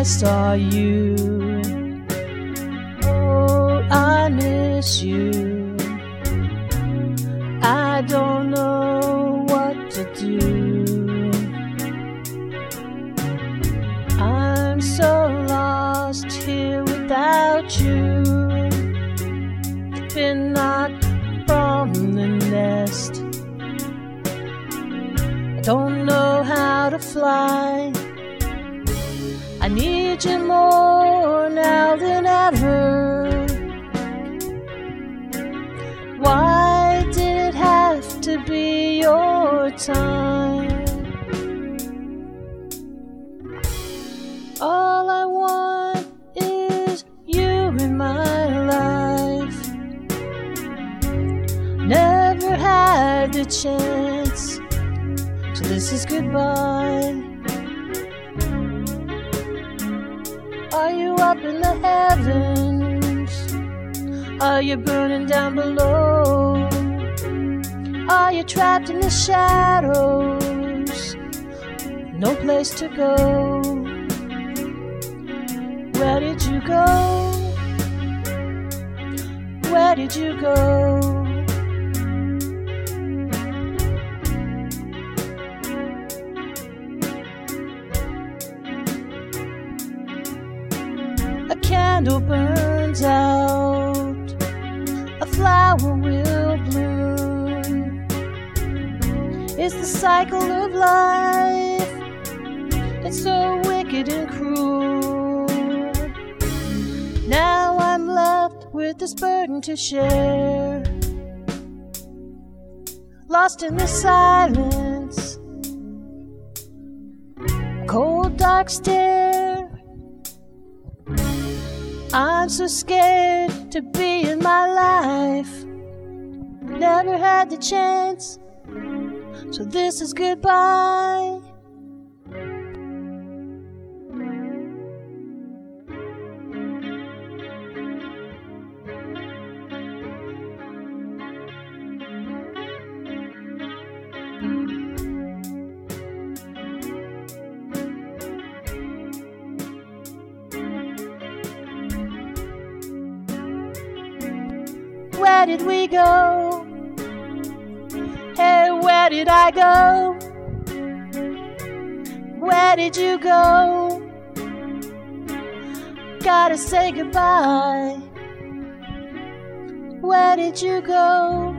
best are you. Oh, I miss you. I don't know what to do. I'm so lost here without you. Been knocked from the nest. I don't know how to fly. I need you more now than ever. Why did it have to be your time? All I want is you in my life. Never had the chance, so this is goodbye. Are you up in the heavens? Are you burning down below? Are you trapped in the shadows? No place to go. Where did you go? Where did you go? A candle burns out, a flower will bloom. It's the cycle of life, it's so wicked and cruel. Now I'm left with this burden to share, lost in the silence, a cold dark stare. I'm so scared to be in my life. Never had the chance, so this is goodbye. Where did we go? Hey, where did I go? Where did you go? Gotta say goodbye. Where did you go?